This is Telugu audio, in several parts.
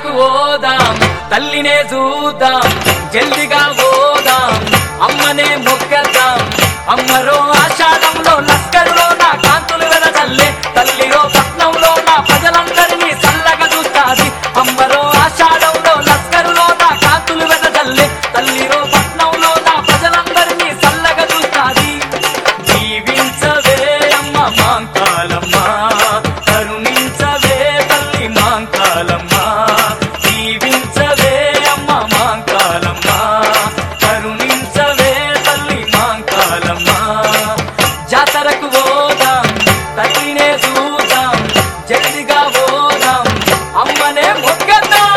జాతరకు పోదాం తల్లినే చూద్దాం జల్దిగా పోదాం అమ్మనే మొక్కదాం అమ్మరో ఆషాఢంలో లస్కరులో నా కాంతులు వెదజల్లే తల్లిరో పట్నంలో నా ప్రజలందరినీ చల్లగా చూస్తాది అమ్మరో ఆషాఢంలో లస్కరులో నా కాంతులు వెదజల్లే తల్లిరో పట్నంలో నా ప్రజలందరినీ చల్లగా చూస్తాది జీవించవే అమ్మ మాంకాలమ్మ కరుణించవే తల్లి మాంకాలమ్మ జీవించవే అమ్మ మాంకాలమ్మ కరుణించవే తల్లి మాంకాలమ్మ జాతరకు పోదాం తల్లినే చూద్దాం జల్దిగా పోదాం అమ్మనే మొక్కదాం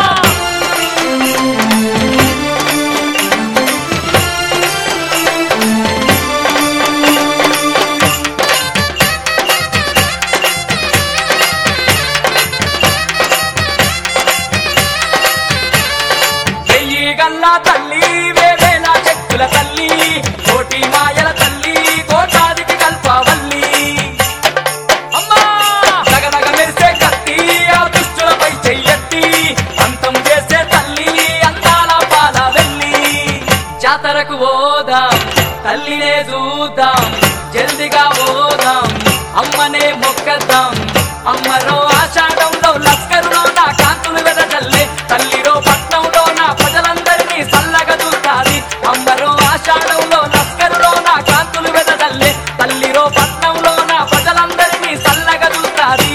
గల్లా తల్లి వేవేల చెక్కుల తల్లి కోటి మాయల తల్లి కోటాదికి కల్పవల్లి అమ్మా దగదగ మెరిసే కత్తి ఆ దుష్టులపై చెయ్యెత్తి అంతం చేసే తల్లి అందాల పాల వెళ్ళి జాతరకు పోదాం తల్లినే చూద్దాం జల్దిగా పోదాం అమ్మనే మొక్కదాం అమ్మరో ఆషాఢంలో లస్కరులో నా కాంతులు వెదజల్లే తల్లిరో పట్నంలో నా ప్రజలందరినీ చల్లగా చూస్తాది అమ్మరో ఆషాఢంలో లస్కరులో నా కాంతులు వెదజల్లే తల్లిరో పట్నంలో నా ప్రజలందరినీ చల్లగా చూస్తాది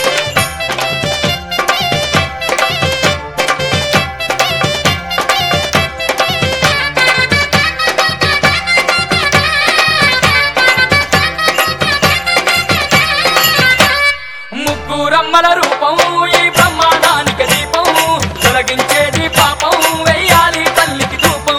ముగ్గురమ్మల రూపం ఈ బ్రహ్మాండానికి దీపం తొలగించేది పాపం వెయ్యాలి తల్లికి ధూపం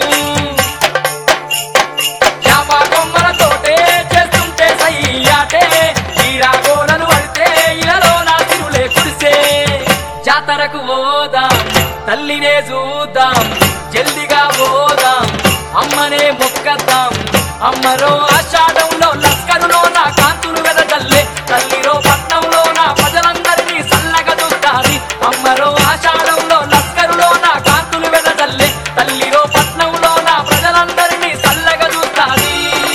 యాపాకొమ్మలతోటే చేస్తుంటే సయ్యాటే ఈరాగోలను పడితే ఇలలో నా తిరులే కురిసే జాతరకు పోదాం తల్లినే చూద్దాం జల్దిగా పోదాం అమ్మనే మొక్కదాం అమ్మరో ఆషాఢంలో లస్కరులో నా కాంతులు వెదజల్లే తల్లిరో పట్నంలో నా ప్రజలందరినీ చల్లగా చూస్తాది అమ్మరో ఆషాఢంలో లస్కరులో నా కాంతులు వెదజల్లే తల్లిరో పట్నంలో నా ప్రజలందరినీ చల్లగా చూస్తాది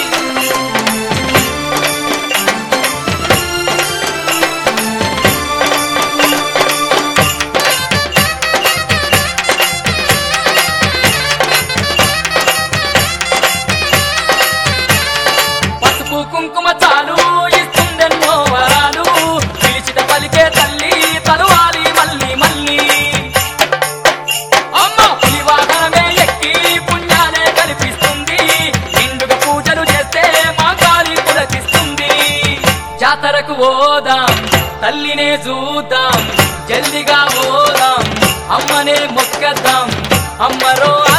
పసుపు కుంకుమ చాలు ఇస్తుందెన్నో వరాలు పిలిచిత పలికే తల్లి తలువాలి మళ్ళీ మళ్ళీ అమ్మ పులివాహనమే ఎక్కి పుణ్యాలే కల్పిస్తుంది నిండుగా పూజలు చేస్తే మా కాలి పులకిస్తుంది జాతరకు పోదాం తల్లినే చూద్దాం జల్దిగా పోదాం అమ్మనే మొక్కదాం అమ్మరో